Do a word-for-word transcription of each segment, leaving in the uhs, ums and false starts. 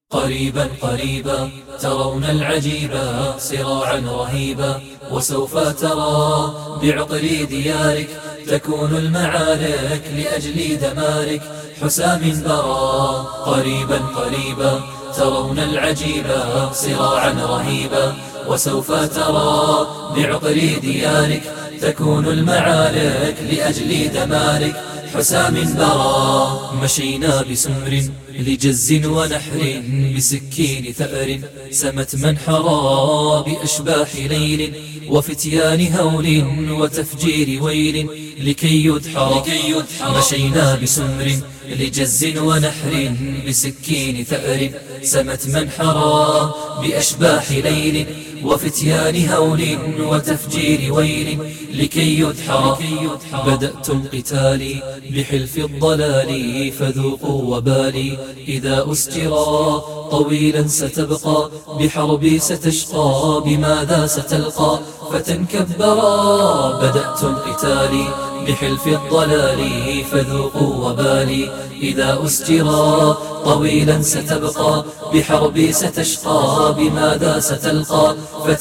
قريبا قريبا ترون العجيبا صراعا رهيبا، وسوف ترى بعقر ديارك تكون المعارك لأجل دمارك حسام برا. قريبا قريبا ترون العجيبا صراعا رهيبا، وسوف ترى بعقر ديارك تكون المعارك لأجل دمارك حسام برا. مشينا بسمر لجز ونحر بسكين ثأر، سمت منحرا بأشباح ليل وفتيان هول وتفجير ويل لكي يدحر. مشينا بسمر لجز ونحر بسكين ثأر، سمت منحرا بأشباح ليل وفتيان هول وتفجير ويل لكي يدحر. بدأتم قتالي بحلف الضلال فذوقوا وبالي، إذا أسجرا طويلا ستبقى بحربي ستشقى، بماذا ستلقى فتنكبرا. بدأتم قتالي بحلف الضلال فذوقوا وبالي، إذا أسجرا طويلا ستبقى بحربي ستشقى، بماذا ستلقى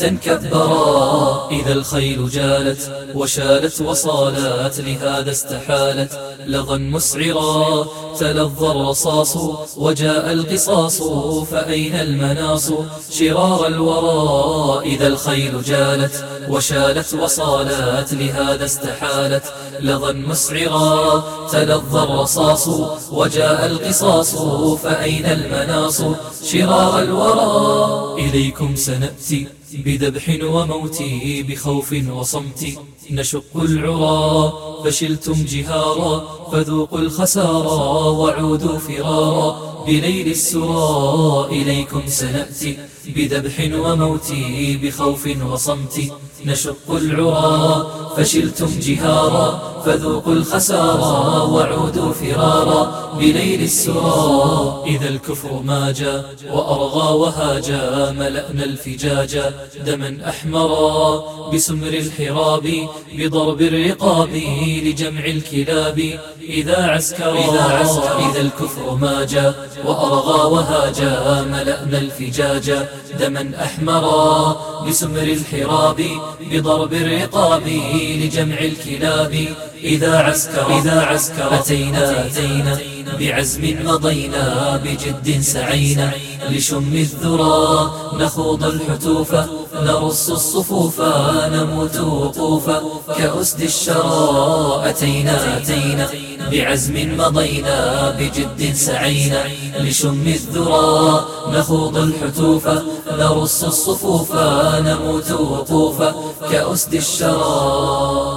فتنكبرا. إذا الخيل جالت وشالت وصالت لهذا استحالت، لظى مسعرا تلظى الرصاص وجاء القصاص، فأين المناص شرار الورى. إذا الخيل جالت وشالت وصالت لهذا استحالت، لظى مسعرا تلظى الرصاص وجاء القصاص، فأين المناص شرار الورى. إليكم سنأتي بذبح وموت بخوف وصمت، نشق العرى فشلتم جهارا، فذوقوا الخسارى وعودوا فرارا بليل السرى. إليكم سنأتي بذبح وموت بخوف وصمت، نشق العرى فشلتم جهارا، فذوقوا الخسارى وعودوا فرارا بليل السرى. إذا الكفر ماجا وأرغى وهاجا، ملأنا الفجاجا دما أحمرا بسمر الحراب بضرب الرقاب لجمع الكلاب إذا عسكرا. إذا الكفر ماجا وأرغى وهاجا، ملأنا الفجاجا دما أحمرا بسمر الحراب بضرب الرقاب لجمع الكلاب إذا عسكر. إذا عسكر أتينا أتينا بعزم مضينا، بجد سعينا لشم الذرى، نخوض الحتوف نرص الصفوف، نموت وقوفا كأسد الشرى. أتينا أتينا بعزم مضينا، بجد سعينا لشم الذرى، نخوض الحتوف نرص الصفوف، نموت وقوفا كأسد الشرى.